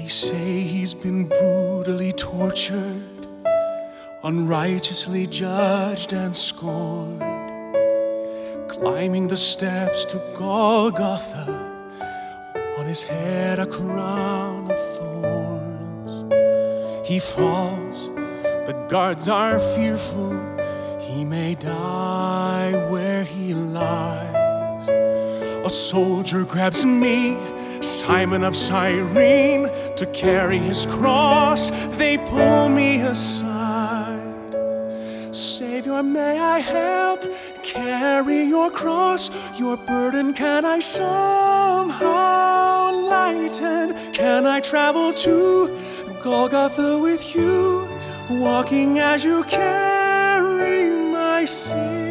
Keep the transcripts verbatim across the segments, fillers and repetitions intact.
say he's been brutally tortured, unrighteously judged and scorned, climbing the steps to Golgotha, on his head a crown of thorns. He falls, the guards are fearful, he may die where he lies. A soldier grabs me, Simon of Cyrene, to carry his cross. They pull me aside. Savior, may I help carry your cross? Your burden can I somehow lighten? Can I travel to Golgotha with you, walking as you carry my sins?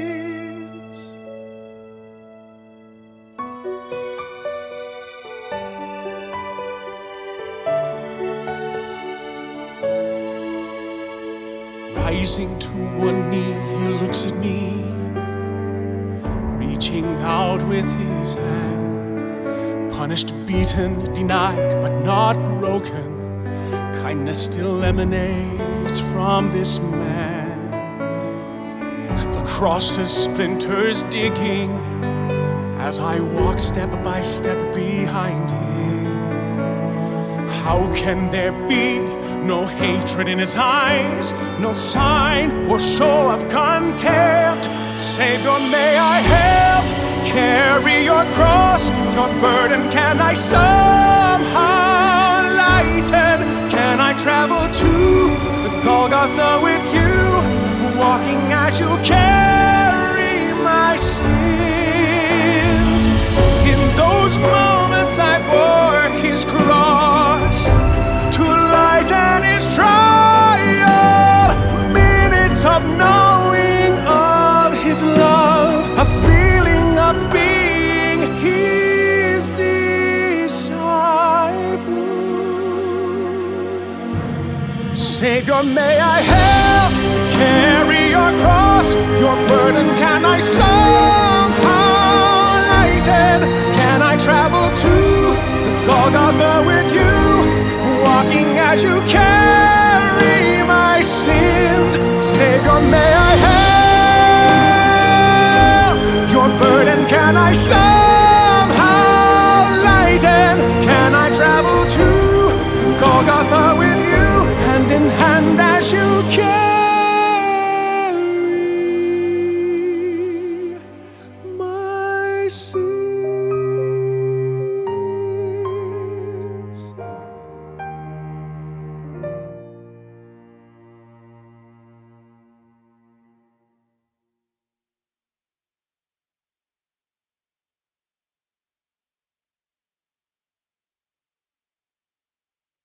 Rising to one knee, he looks at me, reaching out with his hand. Punished, beaten, denied, but not broken, kindness still emanates from this man. The cross's splinters digging as I walk step by step behind him. How can there be no hatred in his eyes, no sign or show of contempt? Savior, may I help carry your cross? Your burden can I somehow lighten? Can I travel to Golgotha with you, walking as you carry my sins? In those moments I bore his cross to lighten his trial. Minutes of knowing of his love, a feeling of being his disciple. Savior, may I help carry your cross? Your burden can I somehow lighten? Can I travel to Golgotha with you, walking as you carry my sins? Savior, may I help? Your burden can I share?